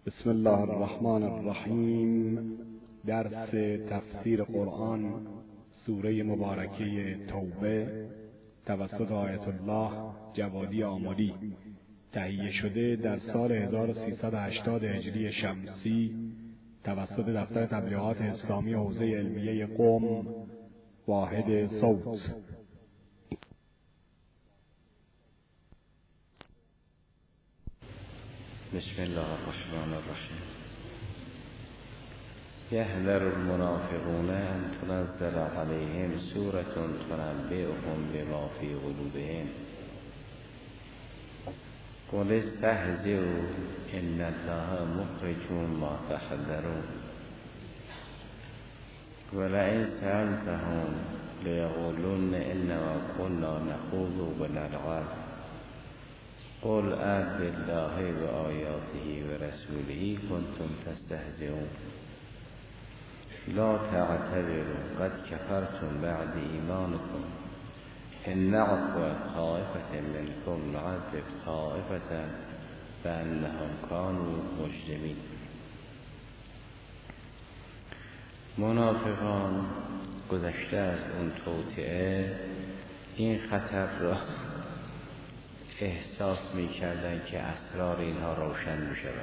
بسم الله الرحمن الرحیم. درس تفسیر قرآن سوره مبارکه توبه توسط آیت الله جوادی آملی تهیه شده در سال 1380 هجری شمسی توسط دفتر تبلیغات اسلامی حوزه علمیه قم واحد صوت. بسم الله الرحمن الرحیم. یحذر المنافقون ان تنزل علیهم سورة تنبئهم بما فی قلوبهم قل استهزئوا ان الله مخرج ما تحذرون ولئن سألتهم لیقولن انما كنا نخوض ونلعب قل بالله و آیاته و رسوله کنتم تستهزئون لا تعتذروا قد کفرتم بعد ایمانکم ان نعفو عن طائفة منکم نعذب طائفة بأنهم كانوا مجرمین. منافقان گذشته از اون توطئه این خطر را احساس می‌کردند که اسرار اینها روشن می‌شود.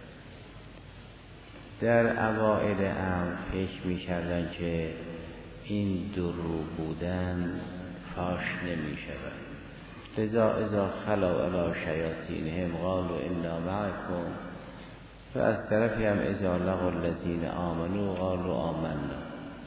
در اوائل امر فکر می‌کردند که این دروغ بودن فاش نمی‌شود. لذا اذا خلوا الی شیاطینهم قالوا انا معکم و از طرفی هم اذا لقوا الذین آمنوا قالوا آمنا.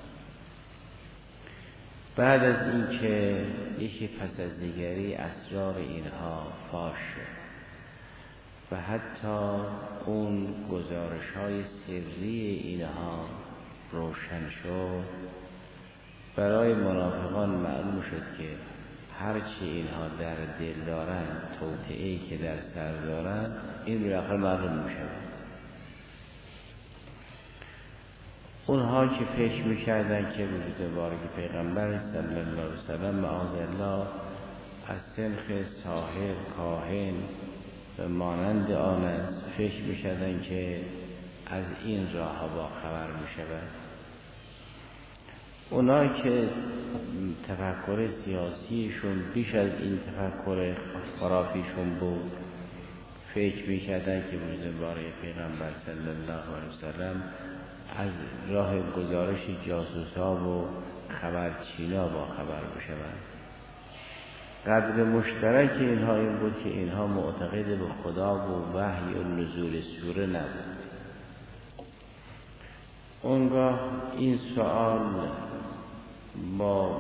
بعد از اینکه یکی پس از دیگری اسرار اینها فاش شد و حتی اون گزارش‌های سری اینها روشن شد، برای منافقان معلوم شد که هرچی اینها در دل دارن، توطئه‌ای که در سر دارن، این بالاخره معلوم می‌شود. اونها که فکر می‌کردن که وجود مبارک پیغمبر صلی الله علیه وسلم معاذالله از سنخ ساحر، کاهن و مانند آن است، فکر می‌کردن که از این راه با خبر می‌شود. اونا که تفکر سیاسیشون بیش از این تفکر خرافیشون بود، فکر می‌کردن که وجود مبارک پیغمبر صلی الله علیه وسلم از راه گزارش جاسوس‌ها و خبرچینا با خبر بشوند. قدر مشترک اینها این بود که اینها معتقد به خدا و وحی و نزول سوره نبود. اونگاه این سوال با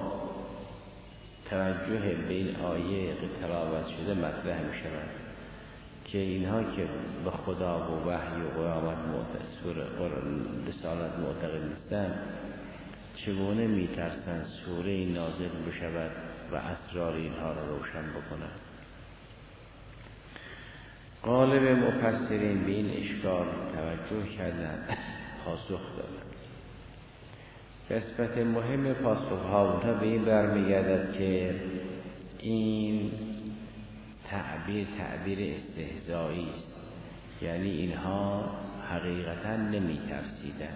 توجه به این آیه تلاوت شده مطرح می شود که اینها که به خدا و وحی و قیامت رسالت معتقد نیستند، چگونه میترسند سوره نازل بشود و اسرار اینها را روشن بکند؟ غالب مفسرین به این اشکال توجه کردند، پاسخ دادند. قسمت مهم پاسخ‌ها اونها به این برمیگردد که این تعبیر استهزایی است، یعنی اینها حقیقتا نمی ترسیدن.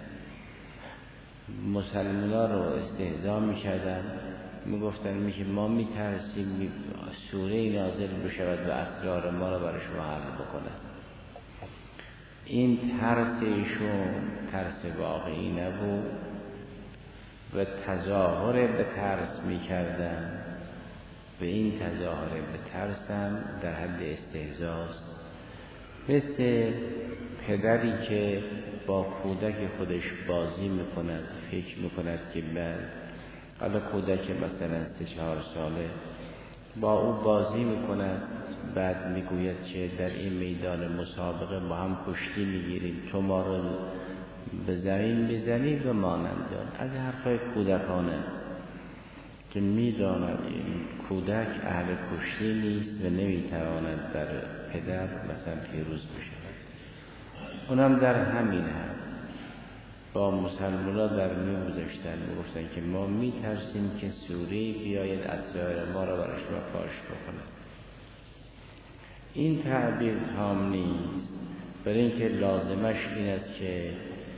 مسلمانان رو استهزا می کردن، می گفتن که ما می ترسیم سوره نازل بشود و اسرار ما رو برای شما حل بکنن. این ترسشون ترس واقعی نبود و تظاهر به ترس می کردن و این تظاهر به ترسم در حد استهزاست. مثل پدری که با کودک خودش بازی میکند، فکر میکند که حالا کودک مثلا 3-4 ساله با او بازی میکند، بعد میگوید که در این میدان مسابقه با هم کشتی میگیریم، تو ما رو به زمین بزنی و مانند آن. از حرفای کودکانه که میداند این کودک اهل کشتی نیست و نمیتواند بر پدر مثلا پیروز بشود. اونم در همین هم با مسلمانان در میون گذاشتن و گفتن که ما میترسیم که سوره بیاید اسرار ما را برای شما فاش بکند. این تعبیر تام نیست برای اینکه لازمش این است که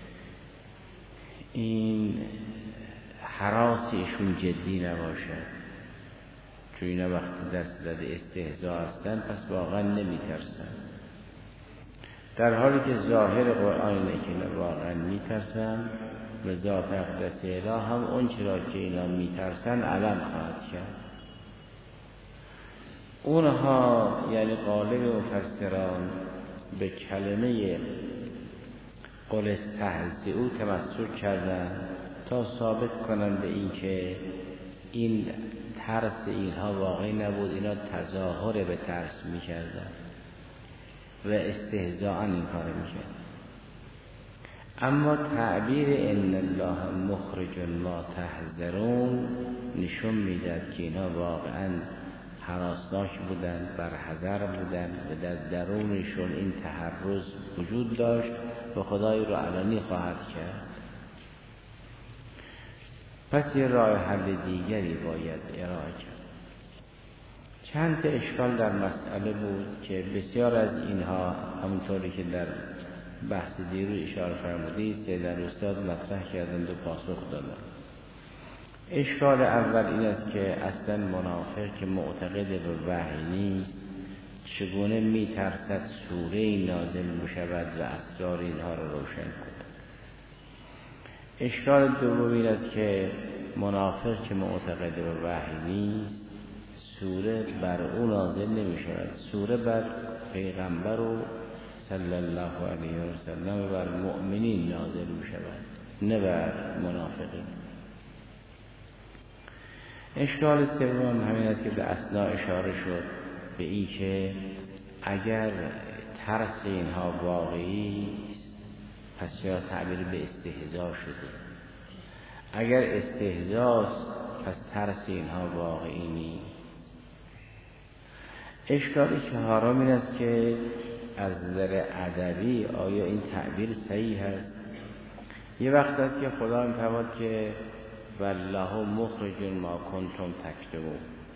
این هراس ایشون جدی نباشد، چون اینا وقتی دست زده استهزا هستن پس واقعا نمیترسن، در حالی که ظاهر قرآن اینه که واقعا میترسن و ذات اقدس اله هم اون چرا که اینا میترسن علم خواهد کرد. اونها یعنی غالب مفسران به کلمه قل استهزئوا تمسک کردن تا ثابت کنن به این که این ترس اینها واقعی نبود، اینا تظاهر به ترس میکردن و استهزاء این کار میکردن. اما تعبیر ان الله مخرج ما تحذرون نشون میداد که اینا واقعا هراسناک بودن، برحذر بودن و در درونشون این تحرز وجود داشت و خدای رو علنی خواهد کرد. پس یه راه حل دیگری باید ارائه کرد. چند تا اشکال در مسئله بود که بسیار از اینها همونطوری که در بحث دیرو اشاره فرمودید در استاد مطرح کردند و پاسخ دادند. اشکال اول این است که اصلا منافق که معتقد به وحی نیست چگونه میترسد سوره نازل بشود و اسرار اینها را روشن کند. اشکال دوم این است که منافق که معتقد به وحی نیست سوره بر او نازل نمی شود، سوره بر پیغمبر و صلی الله علیه و سلم و بر مؤمنین نازل می شود، نه بر منافقین. اشکال سوم همین است که به اثناء اشاره شد به این که اگر ترس اینها واقعی است پس چرا تعبیر به استهزا شده؟ اگر استهزاست پس ترس اینها واقعی نیست. اشکال چهارم این است که از نظر ادبی آیا این تعبیر صحیح است؟ یه وقت است که خدا می‌فرماید که والله مخرج ما کنتم تکتمون.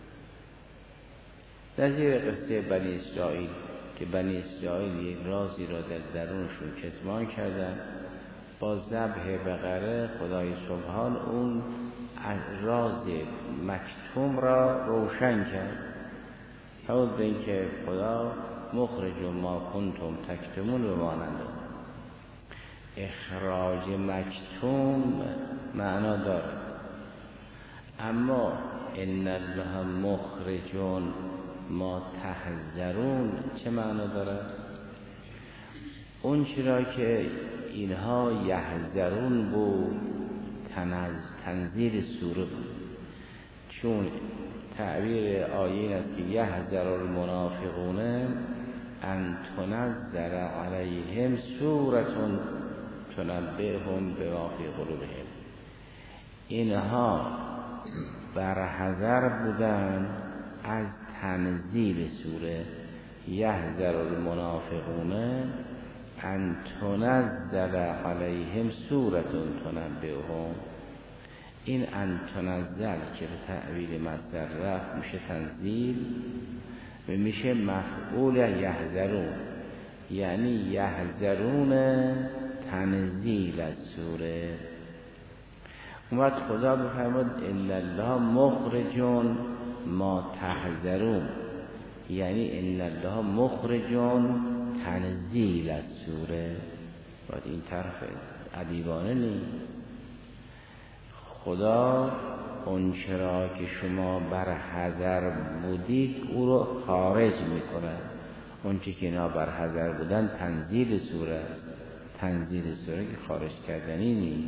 در زیر قصه بنی اسرائیل که بنی اسرائیل یک رازی را در درونشون کتمان کردن، با ذبح بقره خدای سبحان اون راز مکتوم را روشن کرد. حول به این که خدا مخرج ما کنتم تکتمون به مانند اخراج مکتوم معنا داره، اما ان الله مخرج ما تحذرون چه معنا داره؟ اون چرا که اینها یحذرون بود تنزیل سوره بود، چون تعبیر آیه این است که یحذر المنافقون ان تنزل علیهم سوره تنبئهم بما فی قلوبهم. اینها برحذر بودن از تنزیل سوره یحذر المنافقون ان تنزل علیهم سوره تنبئهم. این ان تنزل که به تعبیر مصدر رفت میشه تنزیل و میشه مفعول یحذرون، یعنی یحذرون تنزیل از سوره. اومد خدا بفرمود ان الله مخرج ما تحذرون، یعنی ان الله مخرج تنزیل از سوره. باید این طرف ادیبانه نیست. خدا اون چرا که شما بر حذر بودید او رو خارج میکنه. اون چی که اینا بر حذر بودن تنزیل سوره است، تنزیل سوره که خارج کردنی نیست.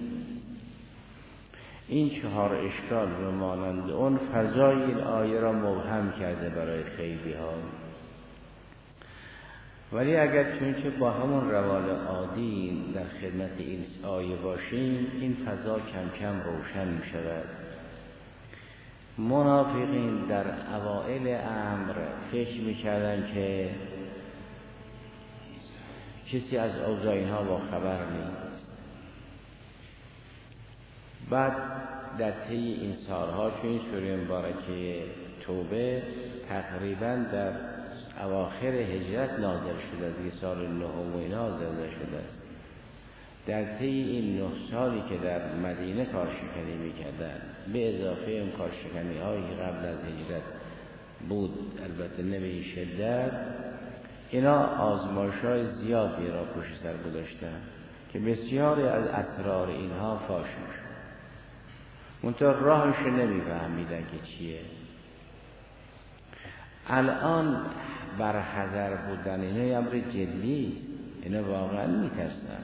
این چهار اشکال رو مانند اون فضای این آیه را مبهم کرده برای خیلی ها. ولی اگر چونچه با همون روال عادی در خدمت این آیه باشیم این فضا کم کم روشن می شود. منافقین در اوائل امر فکر می کردن که کسی از اوضاع اینها با خبر نیست. بعد در طی این سالها چون این سوره مبارکه توبه تقریبا در اواخر هجرت نازل شده دیگه، سال 9 و اینا نازل شده است. در طی این 9 سالی که در مدینه کارشکنی میکردن، به اضافه اون کارشکنی هایی که قبل از هجرت بود، البته نه به این شدت، اینا آزمایش‌های زیادی را پشت سر گذاشتن که بسیاری از اسرار اینها فاش میشد. منتها راهش نمیفهمیدن که چیه. الان برحذر بودن اینا امر جدی است، اینا واقعا میترسن.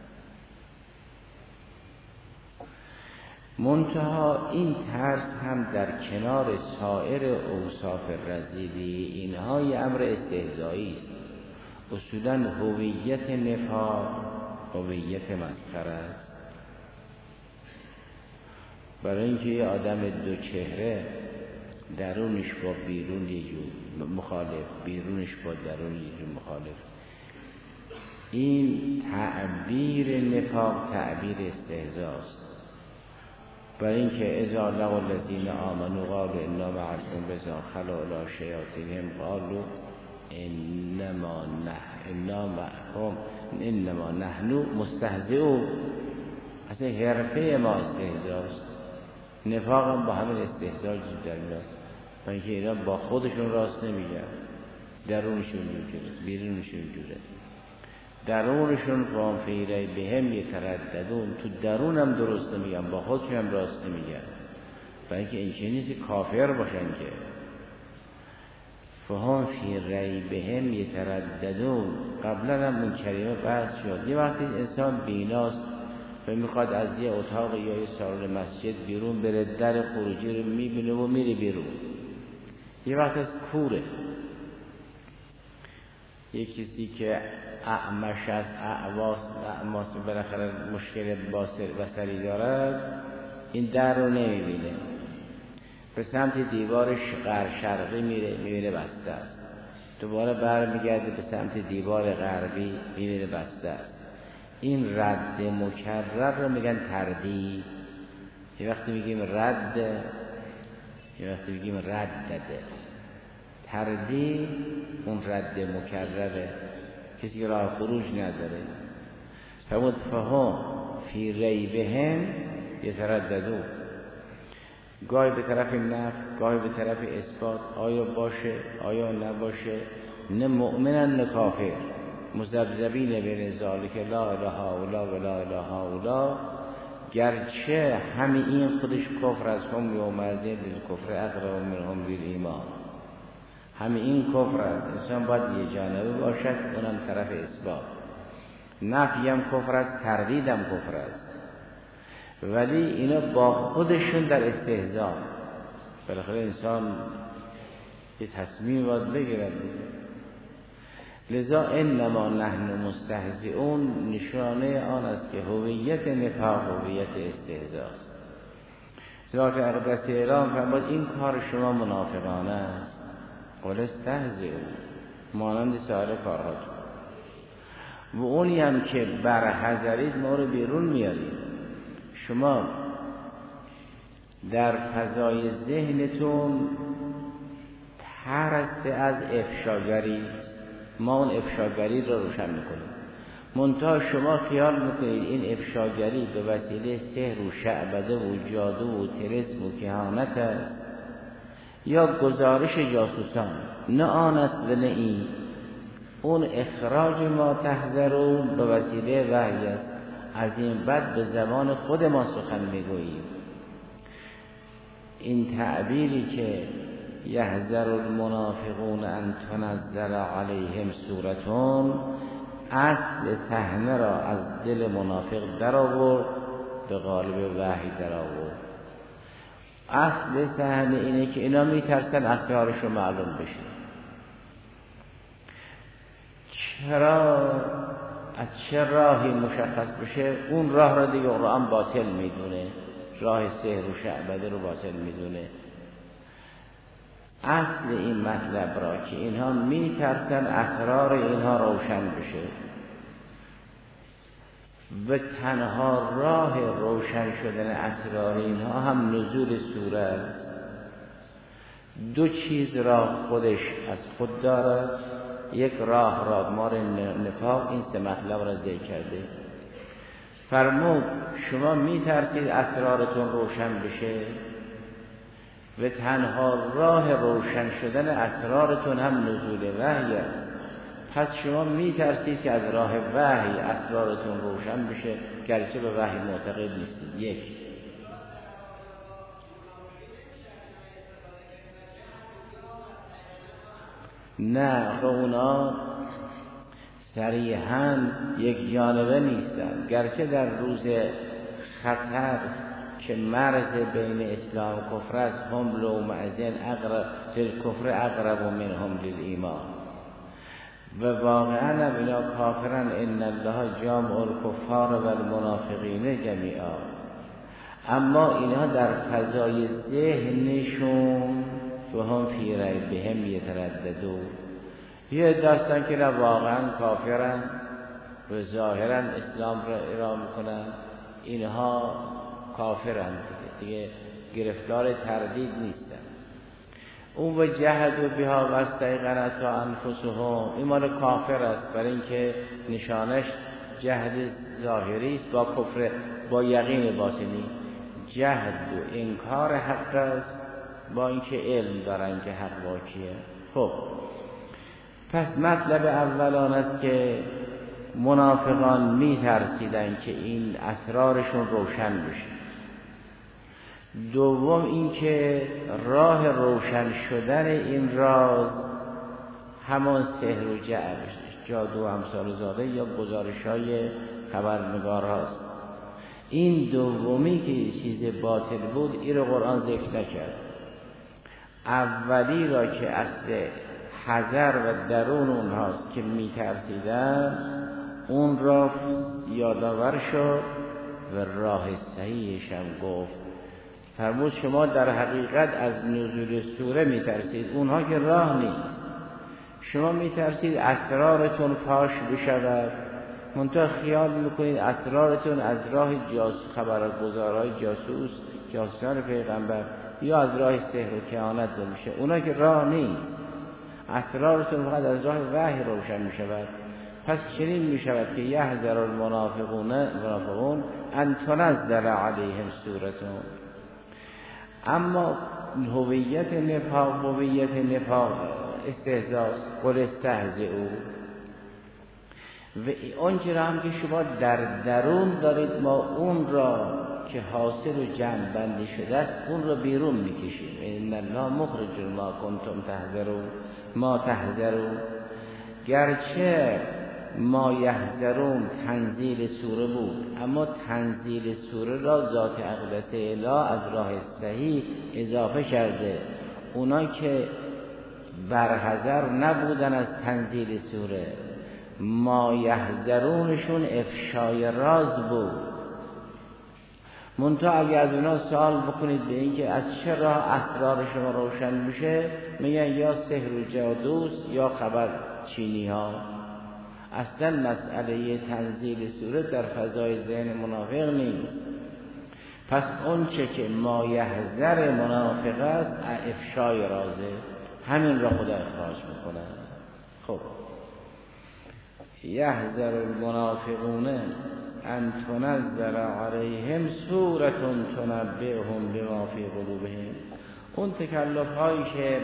منتها این ترس هم در کنار سایر اوصاف رذیلی اینها یه امر استهزایی است. اصولا هویت نفاق هویت مسخره است. برای اینکه یه آدم دو چهره درونش با بیرون یه جور مخالف، بیرونش با درون یه جور مخالف، این تعبیر نفاق تعبیر استهزاست. برای اینکه اذا لقوا الذین آمنوا قالوا انا معكم واذا خلوا الی شیاطینهم قالوا انما نحن مستهزئون. اصلا حرفه ما استهزاست. نفاق هم با همین استهزا جور در میاد. برای اینکه اینا با خودشون راست نمیگن، درونشون جوره، بیرونشون جوره. درونشون قام فی ریبهم یترددون، تو درون هم درست نمیگن، با خودشون هم راست نمیگن. برای اینکه این چیزی نیست کافر باشن که فهم فی ریبهم یترددون. قبلا هم این کلمه بحث شد. یه وقتی انسان بیناست و میخواد از یه اتاق یا یه سالن مسجد بیرون بره، در خروجی رو میبینه و میره بیرون. یه وقت از کوره، یه کسی که اعمش از اعواس بالاخره مشکل بصری دارد، این در رو نمیبینه، به سمت دیوارش شرقی میره، میبینه بسته است. دوباره برمیگرده به سمت دیوار غربی، میبینه بسته است. این رد مکرر رو میگن تردید. یه وقتی میگیم رد، یه وقتی میگیم ردده. تردید اون رد مکرره، کسی که راه خروج نداره. فهم فی ریبهم یترددون، گاهی به طرف نفی، گاهی به طرف اثبات، آیا باشه آیا نباشه، نه مؤمنن نه کافر، مذبذبین بین ذالک لا اله الا و لا اله الا، گرچه همین این خودش کفر از هم یومئذ بالکفر اقرب منهم بالایمان، همین این کفر است. انسان باید یه جانبه باشد، اونم طرف اثبات. نفی هم کفر است، تردید هم کفر است، ولی اینا با خودشون در استهزاء. بالاخره انسان یه تصمیم باید بگیرد. لذا انما نحن مستهزئون نشانه آن است که هویت نفاق هویت استهزاء است. ذات اقدس اعلام فرمود این کار شما منافقانه است. قل استهزئوا، مانند سایر کارهاتون. و اونی هم که برحذرید ما رو بیرون میارید. شما در فضای ذهنتون ترس از افشاگری، ما اون افشاگری رو روشن میکنیم. منتها شما خیال میکنید این افشاگری به وسیله سحر و شعبده و جادو و طلسم و کهانت است یا گزارش جاسوسان. نه آن است و نه این. اون اخراج ما تحذرون به وسیله وحی است. از این بعد به زبان خود ما سخن میگوییم. این تعبیری که یحذر المنافقون ان تنزل علیهم سورتون، اصل صحنه را از دل منافق در آورد، به قالب وحی در آورد. اصل صحنه اینه که اینا میترسن اسرارشون معلوم بشه. چرا؟ از چه راهی مشخص بشه؟ اون راه را دیگه قرآن باطل میدونه، راه سحر و شعبده رو باطل میدونه. اصل این مطلب را که اینها میترسن اسرار اینها روشن بشه و تنها راه روشن شدن اسرار اینها هم نزول سوره است. دو چیز را خودش از خود دارد. یک راه را مار نفاق، این 3 مطلب را ذکر کرده. فرمود شما میترسید اسرارتون روشن بشه و تنها راه روشن شدن اسرارتون هم نزول وحی است. پس شما میترسید که از راه وحی اسرارتون روشن بشه، گرچه به وحی معتقد نیستید. یک. نه، اونا صریحاً یک جانبه نیستند، گرچه در روز خطر که مرز بین اسلام و کفر است، هم لو معزن اقرب کفر اقرب منهم للایمان، و واقعا اینا کافرن. ان الله جامع الکفار و المنافقین جمیعا. اما اینها در فضای ذهنشون فهم فی ریبهم یترددون، یه داستان که نه واقعا کافرن و ظاهرا اسلام را ارائه میکنن، اینها کافرن دیگه گرفتار تردید نیستن. اون و جهدوا بها و استیقنتها انفسهم، این مال کافر است، برای اینکه نشانش جهد ظاهری است با کفر، با یقین باطنی. جهد و انکار حق است با اینکه علم دارن که حق واقعیه. خب پس مطلب اول آن است که منافقان میترسیدن که این اسرارشون روشن بشه. دوم اینکه راه روشن شدن این راز همان سحر و جادو و امثال زاده یا گزارش‌های خبرنگار هاست. این دومی که چیز باطل بود، این رو قرآن ذکر نکرد. اولی را که اصل حذر و درون اونهاست که میترسیدن، اون را یادآور شد و راه صحیحش هم گفت. فرمود شما در حقیقت از نزول سوره میترسید، اونها که راه نیست. شما میترسید اسرارتون فاش بشود، منتها خیال میکنید اسرارتون از راه خبرگزارهای جاسوسان پیغمبر یا از راه سحر و کهانت میشه. اونا که راه نیست، اسرارتون فقط از راه وحی روشن میشود. پس چنین میشود که یحذر المنافقون ان تنزل علیهم سورتون. اما هویت نفاق استهزاء، قل استهزئوا. و آنچه را هم که شما در درون دارید، ما اون را که حاصل و جمع بندی شده است اون را بیرون میکشیم. ان الله مخرج ما کنتم تحذرون ما تحذرون. گرچه ما یحذرون تنزیل سوره بود، اما تنزیل سوره را ذات اقدس اله از راه صحیح اضافه کرده. اونا که برحذر نبودن از تنزیل سوره، ما یحذرونشون افشای راز بود. منتها اگه از اونا سوال بکنید به این که از چه راه اسرار شما روشن میشه، میگن یا سحر و جادوست یا خبر چینی ها. اصلا مسئله تنزیل سوره در فضای ذهن منافق نیست. پس اون چه که ما یحذر منافق است افشای رازه، همین را خدا اخراج میکنه. خب یحذر المنافقون ان تنزل علیهم سورة تنبئهم بما فی قلوبهم. اون تکلف هایی که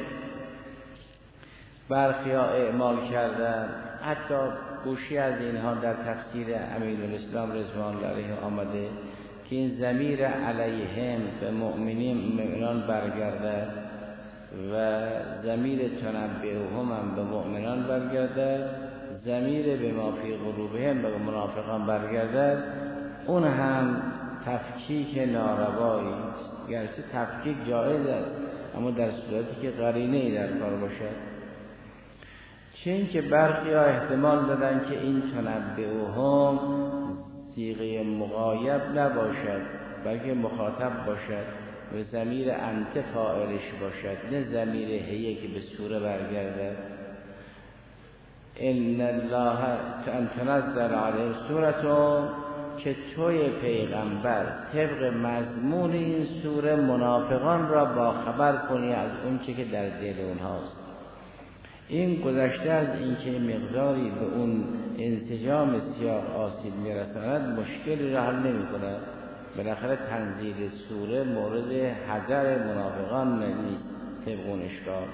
برخیا اعمال کردن، حتی گوشی از اینها در تفسیر امین‌الاسلام رضوان الله علیه آمده که این ضمیر علیهم به مؤمنان برگرده و ضمیر تنبئهم هم به مؤمنان برگرده، ضمیر به ما فی قلوبهم به منافقان برگرده. اون هم تفکیک ناروایی است، گرچه تفکیک جایز است اما در صورتی که قرینه‌ای در کار باشد. چون که برخی ها احتمال دادن که این تنبئهم صیغه مغایب نباشد بلکه مخاطب باشد و ضمیر انت فاعلش باشد، نه ضمیر هیه که به سوره برگرده. ان الله ان تنزل علیه سورة که توی پیغمبر طبق مضمون این سوره منافقان را باخبر کنی از اون چه که در دل اونهاست. این گذشته از اینکه مقداری به اون انسجام سیاق آسیب میرساند مشکلی را حل نمی کند. بالاخره تنزیل سوره مورد حذر منافقان نیست طبق اون اشکال.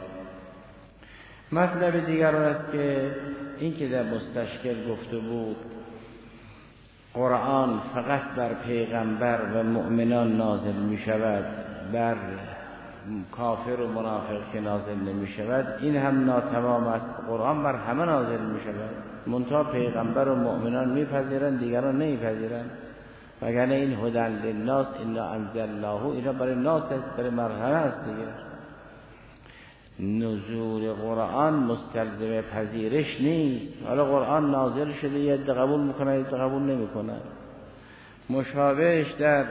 مطلب دیگر است که این که در مستشکل گفته بود قرآن فقط بر پیغمبر و مؤمنان نازل می شود، بر کافر و منافق که نازل نمی شود، این هم ناتمام است. قرآن بر همه نازل می شود، منتها پیغمبر و مؤمنان می پذیرند، دیگران نمی پذیرند. وگرنه این هدی للناس انا انزلناه اینا برای ناس است، برای مرحله است دیگه. نزول قرآن مستلزم پذیرش نیست. حالا قرآن نازل شده، یه عده قبول میکنه، یه عده قبول نمیکنه. مشابهش در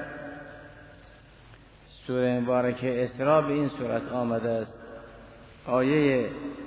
سوره مبارکه اسراء به این صورت آمده است. آیه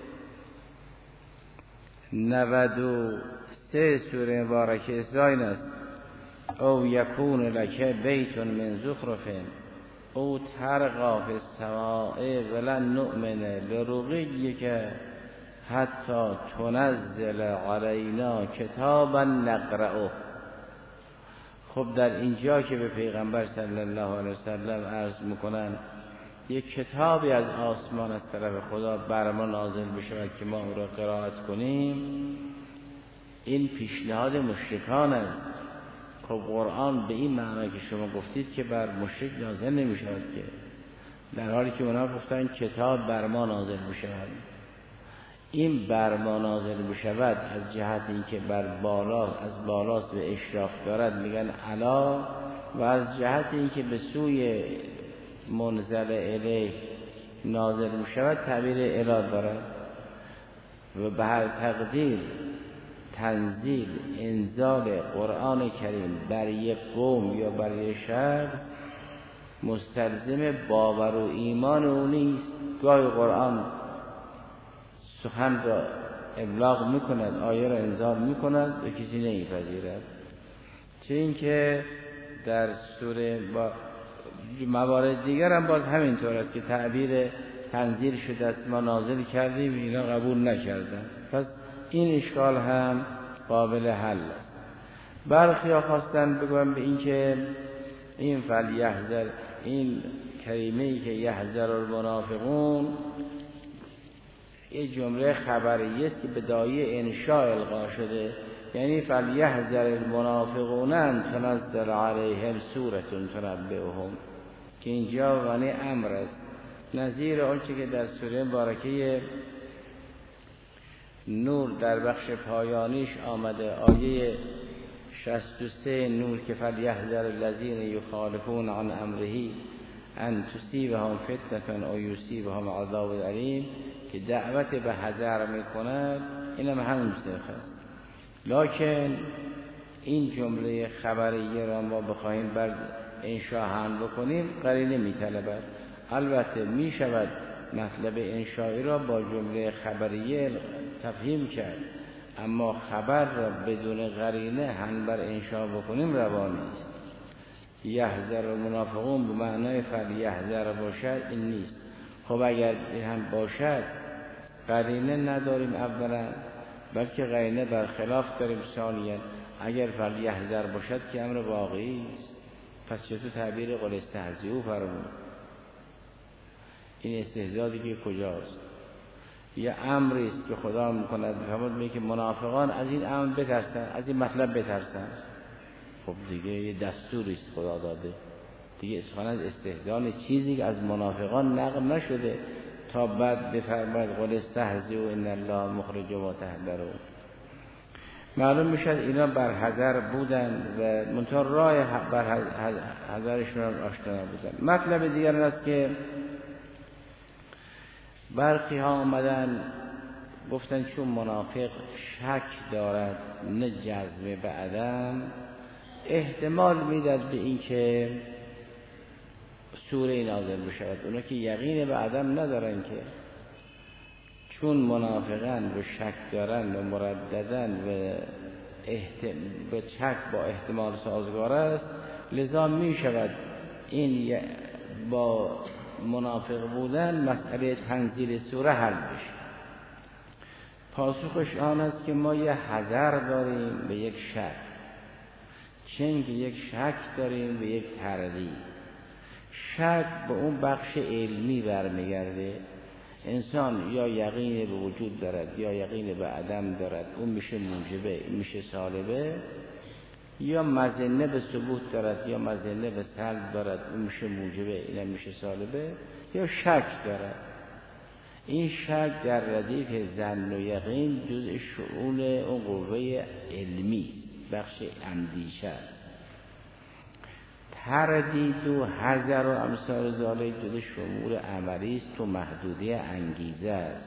93 سوره مبارکه اسراء این است: او یکون لک بیت من زخرف او ترقى فی السماء ولن نؤمن لرقیک حتی تنزل علینا کتابا نقرأه. خب در اینجا که به پیغمبر صلی الله علیه وسلم عرض میکنن یک کتابی از آسمان از طرف خدا بر ما نازل بشود که ما او را قرائت کنیم، این پیشنهاد مشرکان است. خب قرآن به این معنی که شما گفتید که بر مشرک نازل نمی شود، که در حالی که اونا گفتن کتاب بر ما نازل می شود. این بر ما نازل می شود از جهت اینکه بر بالا، از بالاست به اشراف دارد، میگن علا، و از جهت اینکه به سوی منزل الیه نازل می شود تعبیر الی دارد. و به هر تقدیر تنزیل انزال قرآن کریم بر یک قوم یا بر یک شخص مستلزم باور و ایمان او نیست. گاهی قرآن سخن را ابلاغ میکند، آیه را انزال میکند و کسی نمیپذیرد. چه اینکه در سوره با موارد دیگر هم باز همینطور است که تعبیر تنزیل شده است، ما نازل کردیم، اینا قبول نکردن. پس این اشکال هم قابل حل است. برخی ها خواستن بگویم به این که این فلیحذر، این کریمه‌ای که یحذر المنافقون یه جمله خبریه است که به دایه انشاء القا شده، یعنی فلیحذر المنافقون ان تنزل علیهم سوره تنبئهم، که اینجا معنی امر است، نظیر آنچه که در سوره مبارکه نور در بخش پایانیش آمده، آیه 63 نور، که فلیحذر الذین یخالفون عن امره ان تصیبهم فتنة او یصیبهم عذاب علیم، که دعوت به حذر میکند. اینم همین مستخدم. لکن این جمله خبریه را ما بخواهیم بر انشاء حمل بکنیم قرینه میطلبد. البته میشود مطلب انشایی را با جمله خبریه تفهیم کرد، اما خبر را بدون قرینه هم بر انشاء بکنیم روا نیست. یحذر المنافقون به معنای فلیحذر باشد این نیست. خب اگر هم باشد قرینه نداریم اولا، بلکه قرینه برخلاف داریم ثانیا. اگر فلیحذر باشد که امر واقعی است، پس چطور تعبیر قل استهزئوا فرمود؟ این استهزاء دیگه کجاست؟ یه امری است که خدا میکند، میگه که منافقان از این امر بترسن، از این مطلب بترسن. خب دیگه یه دستوری است خدا داده دیگه. اسخوان از استهزاء چیزی که از منافقان نقل نشده تا بعد بفرماید قل استهزئوا ان الله مخرج ما تحذرون. معلوم میشد اینا بر حذر بودن و منتها راه بر حذرشون آشنا نبودن. مطلب دیگر است که برخی ها آمدن گفتن چون منافق شک دارد نه جزم به عدم، احتمال میداد به این که سوره نازل بشود. اونا که یقین به عدم ندارن، که چون منافقن و شک دارن و مرددن و به شک با احتمال سازگار است، لذا می شود این با منافق بودن مسئله تنزیل سوره حل بشه. پاسخش آن است که ما یه حذر داریم به یک شک، چون که یک شک داریم به یک تردید. شک به اون بخش علمی برمیگرده. انسان یا یقین به وجود دارد یا یقین به عدم دارد، اون میشه موجبه، میشه سالبه، یا مظنه به ثبوت دارد یا مظنه به سلب دارد، اون میشه موجبه، اینم میشه سالبه، یا شک دارد. این شک در ردیف ظن و یقین جزء شؤون اون قوه علمی، بخش اندیشه. تردید و حذر و امثال ذالک جزء شمول عملی است تو محدوده انگیزه است.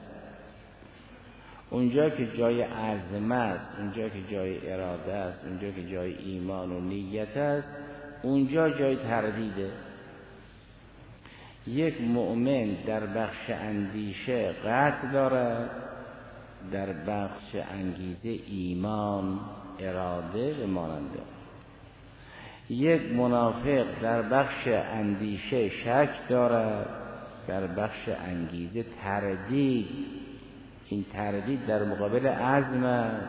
اونجا که جای عزم است، اونجا که جای اراده است، اونجا که جای ایمان و نیت است، اونجا جای تردیده. یک مؤمن در بخش اندیشه قطع دارد، در بخش انگیزه ایمان، اراده و ماننده. یک منافق در بخش اندیشه شک دارد، در بخش انگیزه تردید. این تردید در مقابل عزم است،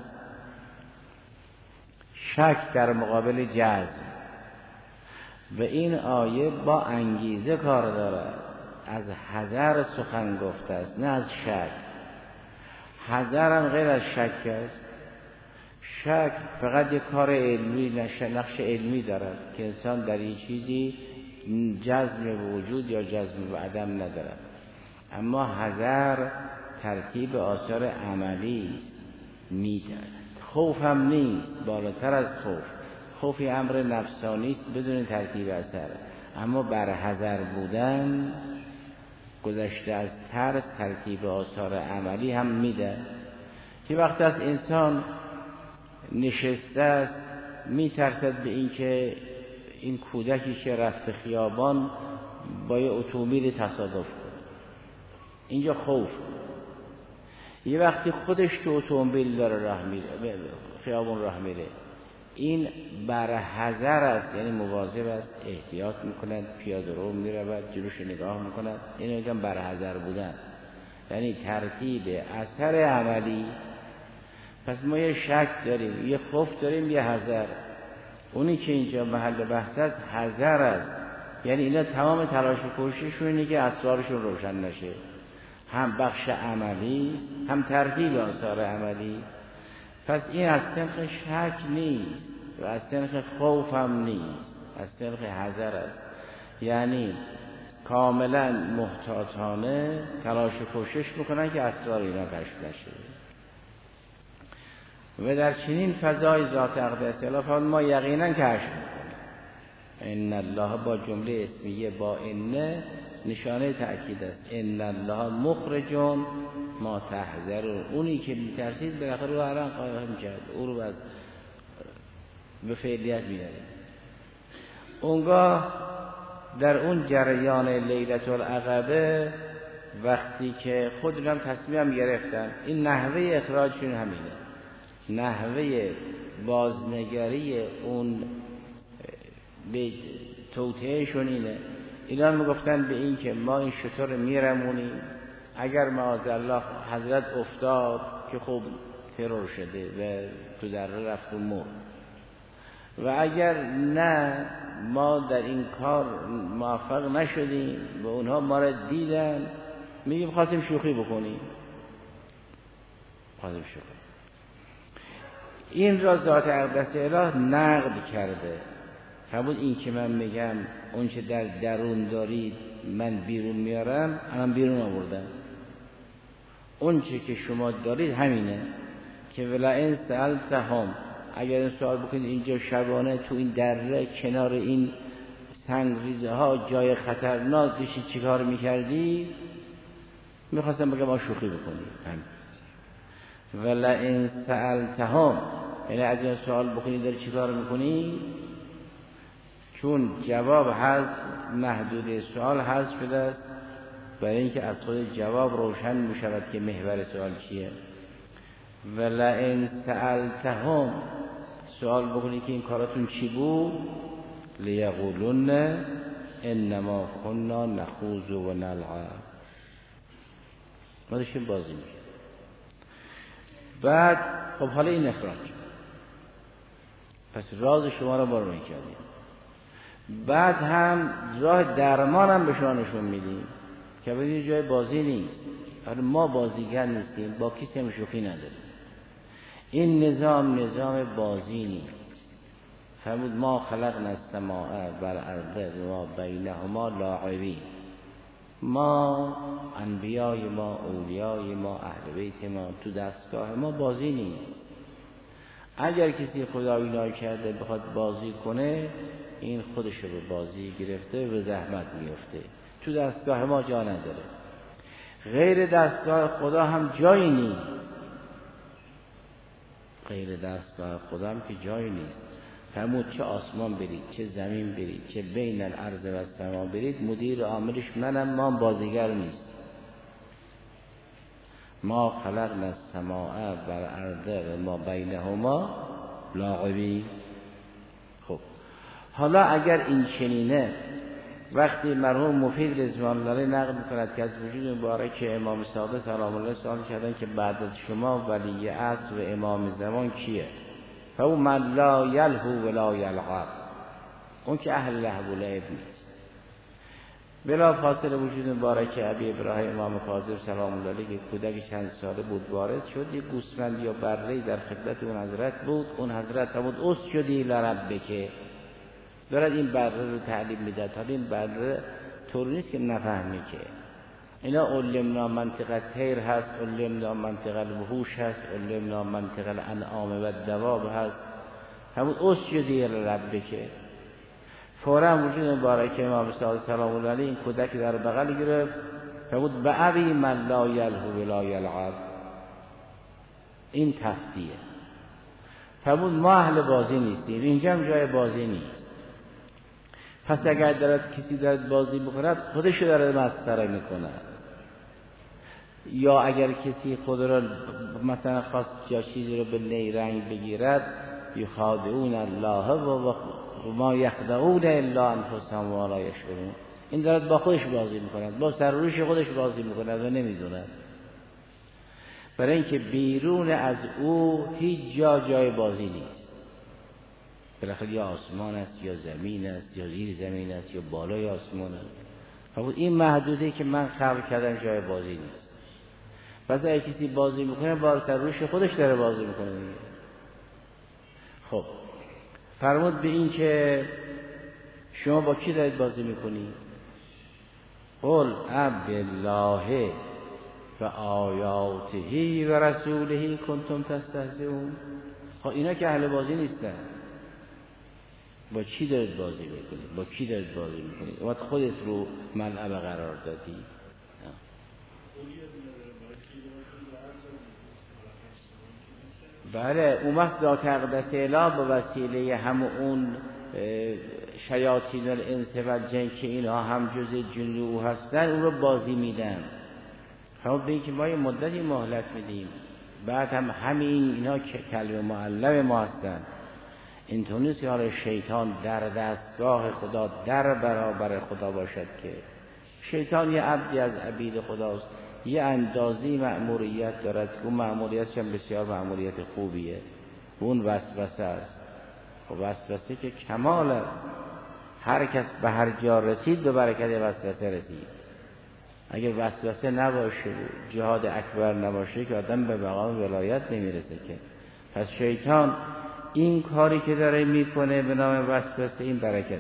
شک در مقابل جزم. و این آیه با انگیزه کار دارد، از حذر سخن گفته است نه از شک. حذر هم غیر از شک است. شک فقط یک کار علمی، نقش علمی دارد که انسان در این چیزی جزم به وجود یا جزم به عدم ندارد. اما حذر ترتیب آثار عملی است، میدارد. خوف هم نیست، بالاتر از خوف. خوفی امر نفسانی است بدون ترتیب اثر، اما بر حذر بودن گذشته از ترس ترتیب آثار عملی هم میده. که وقتی از انسان نشسته است میترسد به این که این کودکی که رفت خیابان با یه اتومبیل تصادف کنه، اینجا خوف. یه وقتی خودش تو اتومبیل داره راه میره، خیابان راه میره، این بر حذر است، یعنی مواظب است، احتیاط میکند، پیاده رو میرود، جلوش نگاه میکند. این میگم بر حذر بودن، یعنی ترتیب اثر عملی. پس ما یه شک داریم، یه خوف داریم، یه حذر. اونی که اینجا محل بحث است حذر است، یعنی اینا تمام تلاش و کوشششون اینه که اسرارشون روشن نشه. هم بخش عملی است، هم ترتیب آثار عملی. پس این از طریق شک نیست و از طریق خوف هم نیست، از طریق حذر است. یعنی کاملا محتاطانه تلاش و کوشش میکنن که اسرار اینا کشف نشه. و در چنین فضای ذات اقدس الا ما یقینا کشف میکنیم. ان الله با جمله اسمیه با ان نشانه تأکید است. ان الله مخرج ما تحذرون. اونی که میترسید بالاخره رو الان قایم کرد، او رو به فعلیت میاره. اونگاه در اون جریان لیلة العقبه وقتی که خودشون تصمیم گرفتن، این نحوه اخراجشون همینه، نحوه بازنگری اون به توطئهشون اینه. اینا میگفتن به این که ما این شطور میرمونیم، اگر معاذالله حضرت افتاد که خب ترور شده و تو دره رفت و مرد، و اگر نه ما در این کار موفق نشدیم و اونها ما را دیدن، میگیم خواستیم شوخی بکنیم، خواستیم شوخی. این را ذات اقدس اله نقد کرده. همون این که من میگم اون چه در درون دارید من بیرون میارم، الان بیرون آوردم. اون چه که شما دارید همینه که ولئن سألتهم، اگر این سوال بکنید اینجا شبانه تو این دره کنار این سنگریزه ها جای خطرناک داشتی چی کار میکردی؟ میخواستم بگم ما شوخی بکنیم. ولئن سألتهم، یعنی از این سوال بکنید داری چی کار میکنی؟ چون جواب حذف، محدوده سوال حذف شده است، برای اینکه از خود جواب روشن می شود که محور سوال چیه. ولئن سألتهم، سوال بکنی که این کاراتون چی بود؟ لیقولن انما كنا نخوض و نلعب، ما داشتیم بازی می‌کردیم. بعد خب حالا این اخراج، پس راز شما رو بارون کردیم. بعد هم راه درمان هم به شما نشون میدیم که بدید جای بازی نیست. حالا ما بازیگر نیستیم، با کسی هم شوخی نداریم. این نظام بازی نیست. فرمود ما خلقنا السماء والارض و بینهما لاعبین. ما انبیای ما، اولیای ما، اهل بیت ما، تو دستگاه ما بازی نیست. اگر کسی خدایی ناکرده بخواد بازی کنه، این خودش رو به بازی گرفته و به زحمت میفته. تو دستگاه ما جا نداره. غیر دستگاه خدا هم جایی نیست. غیر دستگاه خدا هم که جایی نیست. فرمود چه آسمان برید، چه زمین برید، چه بین الارض و السما برید، مدیر عاملش منم، ما بازیگر نیست. ما خلقنا السماء والارض و ما بینهما لاعبین. خب حالا اگر این چنینه، وقتی مرحوم مفید رضوان الله نقل می‌کند که از وجود مبارک امام صادق سلام الله سوال کردن که بعد از شما ولی عصر و امام زمان کیه؟ فهو من لا یلهو ولا یلعب، اون که اهل لهو و لعب نیست. بلا فاصله وجود مبارک ابی ابراهیم امام کاظم سلام الله علیه که کودک چند ساله بود وارد شد، یک گوسفند یا بره‌ای در خدمت اون حضرت بود. اون حضرت فرمود اسجدی لربک، دارد این بره رو تعلیم میداد. حالا این بره طور نیست که نفهمی که اینا علمنا منطق الطیر هست، علمنا منطق الوحوش هست، علمنا منطق الانعام و الدواب هست. همون اسجدی لربک. فورا وجود مبارک امام صادق سلام الله علیه این کودک در بغل گرفت، فرمود بأبی من لا یلهو ولا یلعب. این تفتیه. فرمود ما اهل بازی نیستیم، اینجا هم جای بازی نیست. پس اگر کسی دارد بازی بکند، خودش رو دارد مسخره میکند. یا اگر کسی خود را مثلا خواست یا چیزی رو به نیرنگ بگیرد، یخادعون الله و ما یخدعون الا انفسهم و لا یشعرون. این دارد با خودش بازی میکند، با سر روش خودش بازی میکند و نمیدوند. برای اینکه بیرون از او هیچ جای بازی نیست. بالاخره یا آسمان است یا زمین است یا زیر زمین است یا بالای آسمان است. فرمود این محدوده که من خلق کردم جای بازی نیست. پس اگه کسی بازی میکنه با سر روش خودش داره بازی میکنه دیگه. خب فرمود به این که شما با کی دارید بازی میکنید؟ قل بالله و آیاته و رسوله کنتم تستهزئون. خب اینا که اهل بازی نیستن، با چی دارید بازی میکنید؟ با کی دارید بازی میکنید؟ وقت خودت رو ملعب قرار دادی. بله اون وقت ذات اقدس اله به وسیله هم اون شیاطین الانس و الجن که اینا هم جز جن او هستن، اون رو بازی میدن. همون به این که ما یه مدتی مهلت میدیم، بعد هم همین اینا که کلمه معلم ما هستن. اینطور نیست که حالا شیطان در دستگاه خدا در برابر خدا باشد، که شیطان یه عبدی از عبید خداست، یه اندازی مأموریت دارد که اون مأموریتش هم بسیار مأموریت خوبیه. اون وسوسه است. و وسوسه که کمال است. هر کس به هر جا رسید به برکت وسوسه رسید. اگر وسوسه نباشه و جهاد اکبر نباشه که آدم به مقام ولایت نمیرسه که. پس شیطان این کاری که داره میکنه به نام وسوسه، این برکت.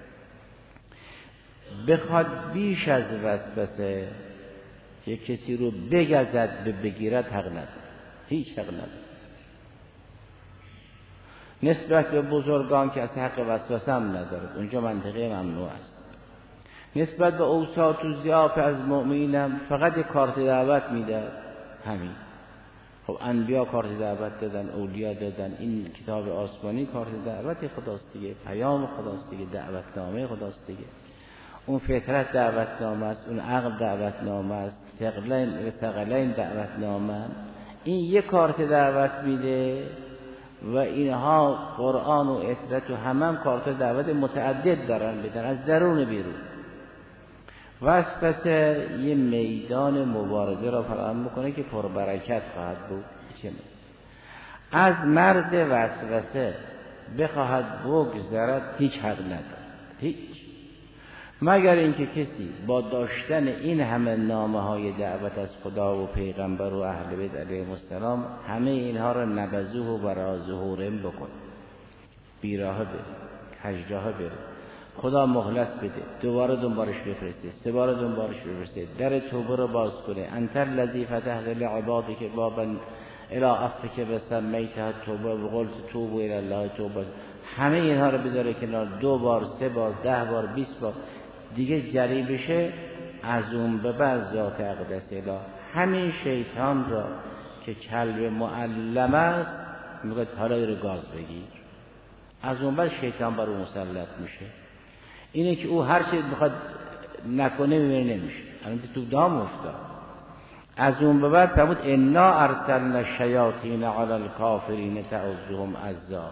بخواد بیش از وسوسه یک کسی رو بگزد به بگیرد، حق نداره، هیچ حق نداره. نسبت به بزرگان که از حق وسوسه هم نداره، اونجا منطقه ممنوع است. نسبت به اوساط و ضعاف از مؤمنینم فقط یک کارت دعوت میده، همین. خب انبیا کارت دعوت دادن، اولیاء دادن، این کتاب آسمانی کارت دعوت خداست دیگه، پیام خداست دیگه، دعوتنامه خداست دیگه. اون فطرت دعوتنامه است، اون عقل دعوتنامه است، ثقلین دعوتنامه. این یک کارت دعوت میده، و اینها قرآن و عترت و هم کارت دعوت متعدد دارن بدن از درون بیرون. وسوسه یه میدان مبارزه را فراهم میکنه که پربرکت خواهد بود. از مرد وسوسه بخواهد بگذرد هیچ حق نداره، هیچ، مگر اینکه کسی با داشتن این همه نامه‌های دعوت از خدا و پیغمبر و اهل بیت علیهم السلام همه اینها را نبذوه و برای ظهورهم بکنه، بیراه بره، کجراه بره، خدا مهلت بده، دوباره دنبالش بفرسته، سه بار دنبالش بفرسته، در توبه رو باز کنه. انت الذی فتحت لعبادک بابا الی عفوک وسمیتها توبه و قلت توبوا الی الله توبه. همه اینها رو بذاره کنار، 2 بار 3 بار 10 بار 20 بار دیگه جری بشه. از اون به بعد ذات اقدس اله همین شیطان را که کلب معلم است میگه حالا رو گاز بگیر، از اون بعد شیطان بر اون مسلط میشه. اینه که او هر چی میخواد نکنه میبینه نمیشه، الان تو دام افتاد. از اون به بعد فرمود انا ارسلنا الشیاطین علی الکافرین تعزهم عزا.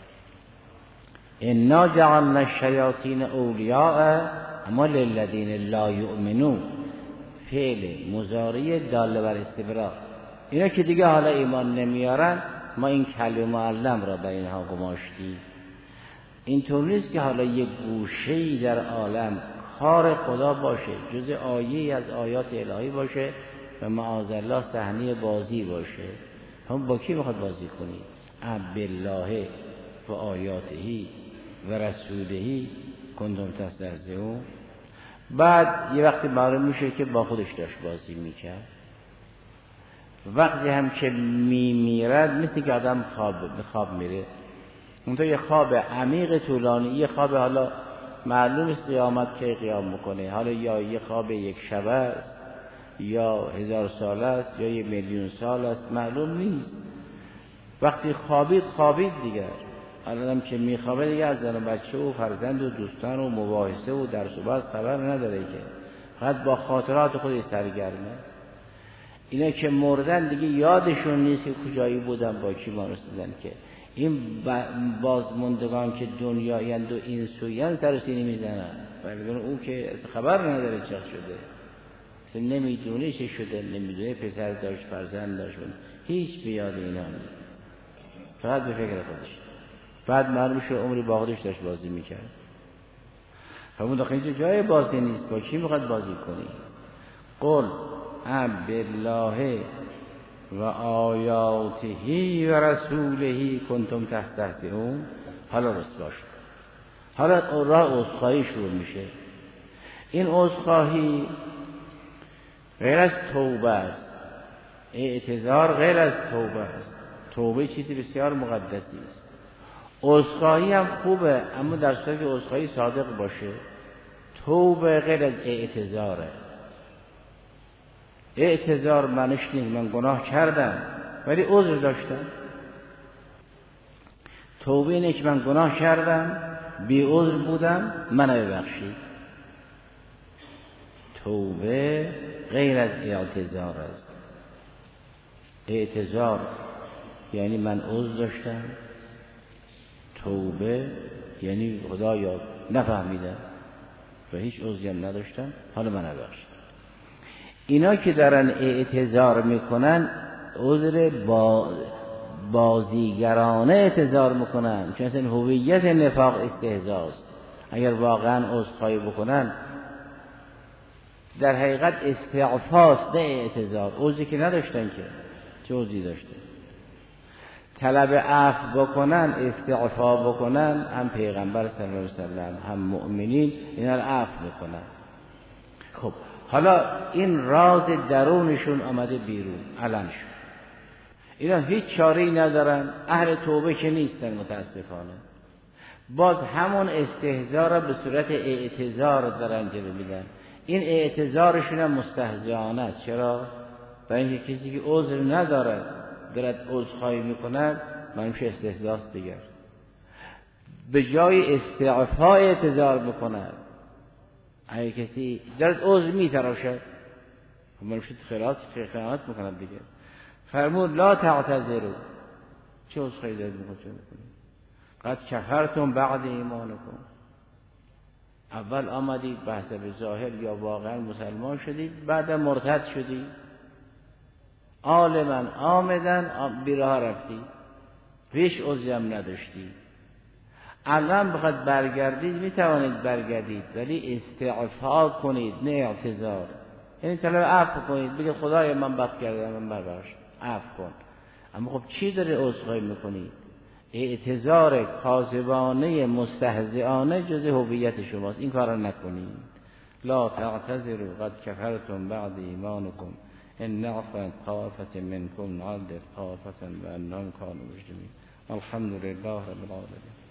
انا جعلنا الشیاطین اولیاء اما للذین لا یؤمنون. فعل مضارع دال بر استمرار. اینا که دیگه حالا ایمان نمیارن ما این کلمه معلم را به اینها گماشتیم. اینطور نیست که حالا یک گوشه‌ای در عالم کار خدا باشه، جز آیه‌ای از آیات الهی باشه و معاذالله صحنه بازی باشه. هم با کی میخواد بازی کنی؟ بالله و آیاتهی و رسولهی کنتم تستهزئون. بعد یه وقتی معلوم میشه که با خودش داشت بازی میکرد. وقتی هم که میمیرد مثل که آدم خواب میره، اونطور یه خواب عمیق طولانی، یه خواب حالا معلوم است قیامت که قیام میکنه، حالا یا یه خواب یک شبه است یا 1000 سال است یا 1,000,000 سال است، معلوم نیست. وقتی خوابید دیگر آدم که میخوابه دیگه از زن و بچه و فرزند و دوستان و مباحثه و درس و بحث خبر نداره، که فقط با خاطرات خودش سرگرمه. اینا که مردن دیگه یادشون نیست که کجایی بودن، با کی ما رسیدن. که این بازموندگان که دنیایند و این سویان سر سینه میزنن، ولی اون که خبر نداره چه شده، نمیدونه چه شده، نمیدونه پسر داشت فرزند داشت، هیچ بیاد اینا نیست، فقط به فکر خودش. بعد معلوم شد عمری با خودش داشت بازی میکرد. همون داخل اینجا جای بازی نیست، با کی میخواد بازی کنی؟ قل بالله و آیاته و رسوله کنتم تستهزئون. حالا رسوا شد، حالا راه عذرخواهی شروع میشه. این عذرخواهی غیر از توبه است، اعتذار غیر از توبه است. توبه چیزی بسیار مقدسی است. عذرخواهی هم خوبه، اما در صورتی که عذرخواهی صادق باشه. توبه غیر از اعتذاره. اعتذار معنیش نیست من گناه کردم ولی عذر داشتم. توبه اینه که من گناه کردم، بی عذر بودم، منو ببخشید. توبه غیر از اعتذار است. اعتذار یعنی من عذر داشتم، توبه یعنی خدایا نفهمیدم و هیچ عذری هم نداشتم، حالا من ببخشید. اینا که دارن اعتذار میکنن عذر بازیگرانه اعتذار میکنن، چون اصلا هویت نفاق استهزاست. اگر واقعا عذرخواهی بکنن در حقیقت استعفاست، نه اعتذار. عذری که نداشتن، که چه عذری داشتن؟ طلب عفو بکنن، استعفا بکنن، هم پیغمبر صلی الله علیه وسلم هم مؤمنین اینا رو عفو بکنن. خب حالا این راز درونشون آمده بیرون، علن شد. اینا هیچ چاره‌ای ندارن، اهل توبه که نیستن متاسفانه. باز همون استهزار را به صورت اعتذار دارن جلو میدن. این اعتذارشون هم مستهزئانه است. چرا؟ برای اینکه کسی که عذر نداره دارد عذرخواهی میکنه، منوش استهزاست دیگر. به جای استعفا اعتذار میکنه. اگه کسی دارد عذر میتراشد، منوش خیانت میکنه دیگر. فرمود لا تعتذروا، چه عذرخواهی دارید میخواید چه بکنید؟ قد کفرتم بعد ایمانکم. اول آمدید بحث به ظاهر یا واقعا مسلمان شدید، بعد مرتد شدید، عالما آمدن بیراه رفتید، هیچ عذری هم نداشتید. الان بخواد برگردید میتوانید برگردید، ولی استعفا کنید نه اعتذار. یعنی طلب عفو کنید، بگید خدای من بد کردم، من ببخش، عفو کن. اما خب چی داره عذرخواهی میکنید؟ اعتذار کاذبانه مستهزئانه جز هویت شماست، این کارو نکنید. لا تعتذروا قد کفرتم بعد ایمانکم ان نعفو عن طائفة منکم نعذب طائفة بأنهم كانوا مجرمین. الحمد لله رب العالمین.